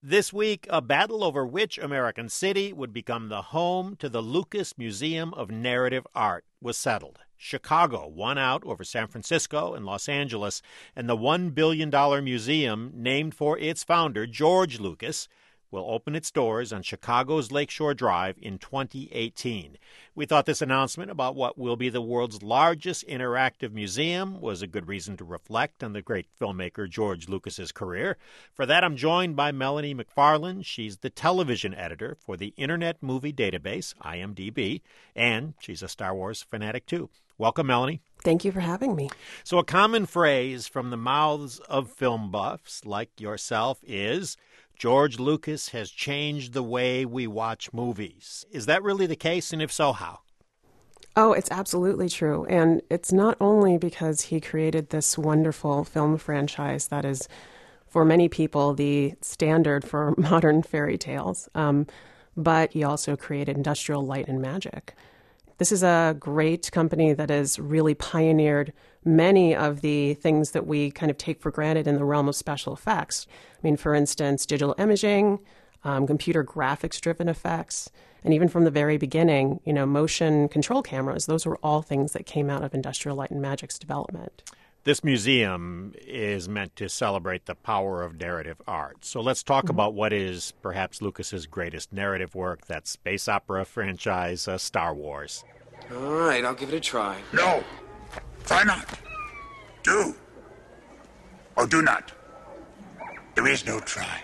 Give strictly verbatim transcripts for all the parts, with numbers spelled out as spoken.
This week, a battle over which American city would become the home to the Lucas Museum of Narrative Art was settled. Chicago won out over San Francisco and Los Angeles, and the one billion dollars museum named for its founder, George Lucas, will open its doors on Chicago's Lakeshore Drive in twenty eighteen. We thought this announcement about what will be the world's largest interactive museum was a good reason to reflect on the great filmmaker George Lucas's career. For that, I'm joined by Melanie McFarland. She's the television editor for the Internet Movie Database, I M D B, and she's a Star Wars fanatic, too. Welcome, Melanie. Thank you for having me. So a common phrase from the mouths of film buffs like yourself is, George Lucas has changed the way we watch movies. Is that really the case, and if so, how? Oh, it's absolutely true. And it's not only because he created this wonderful film franchise that is, for many people, the standard for modern fairy tales, um, but he also created Industrial Light and Magic. This is a great company that has really pioneered many of the things that we kind of take for granted in the realm of special effects. I mean, for instance, digital imaging, um, computer graphics-driven effects, and even from the very beginning, you know, motion control cameras. Those were all things that came out of Industrial Light and Magic's development. This museum is meant to celebrate the power of narrative art. So let's talk mm-hmm. about what is perhaps Lucas's greatest narrative work, that space opera franchise, uh, Star Wars. All right, I'll give it a try. No. Try not. Do. Or do not. There is no try.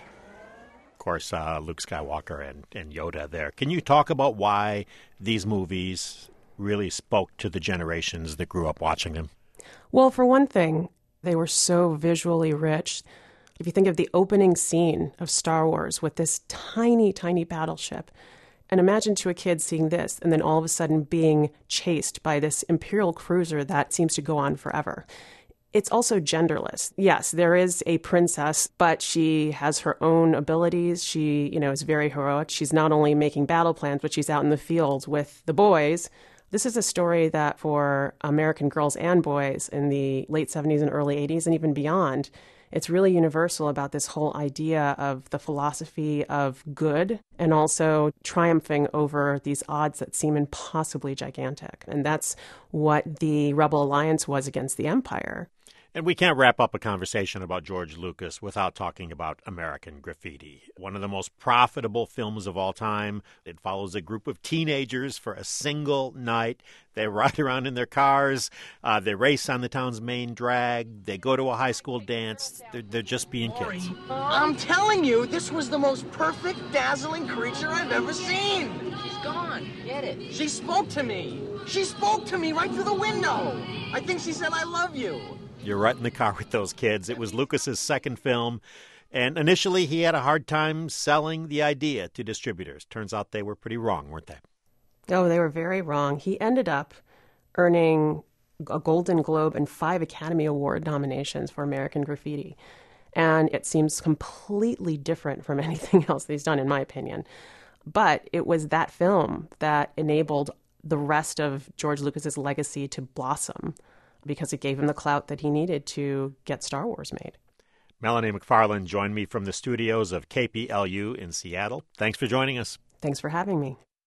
Of course, uh, Luke Skywalker and, and Yoda there. Can you talk about why these movies really spoke to the generations that grew up watching them? Well, for one thing, they were so visually rich. If you think of the opening scene of Star Wars with this tiny, tiny battleship, and imagine to a kid seeing this and then all of a sudden being chased by this Imperial cruiser that seems to go on forever. It's also genderless. Yes, there is a princess, but she has her own abilities. She, you know, is very heroic. She's not only making battle plans, but she's out in the field with the boys. This is a story that for American girls and boys in the late seventies and early eighties and even beyond, it's really universal about this whole idea of the philosophy of good and also triumphing over these odds that seem impossibly gigantic. And that's what the Rebel Alliance was against the Empire. And we can't wrap up a conversation about George Lucas without talking about American Graffiti, one of the most profitable films of all time. It follows a group of teenagers for a single night. They ride around in their cars. Uh, they race on the town's main drag. They go to a high school dance. They're, they're just being kids. I'm telling you, this was the most perfect, dazzling creature I've ever seen. She's gone. Get it. She spoke to me. She spoke to me right through the window. I think she said, I love you. You're right in the car with those kids. It was Lucas's second film, and initially he had a hard time selling the idea to distributors. Turns out they were pretty wrong, weren't they? Oh, they were very wrong. He ended up earning a Golden Globe and five Academy Award nominations for American Graffiti, and it seems completely different from anything else that he's done, in my opinion. But it was that film that enabled the rest of George Lucas's legacy to blossom, because it gave him the clout that he needed to get Star Wars made. Melanie McFarland joined me from the studios of K P L U in Seattle. Thanks for joining us. Thanks for having me.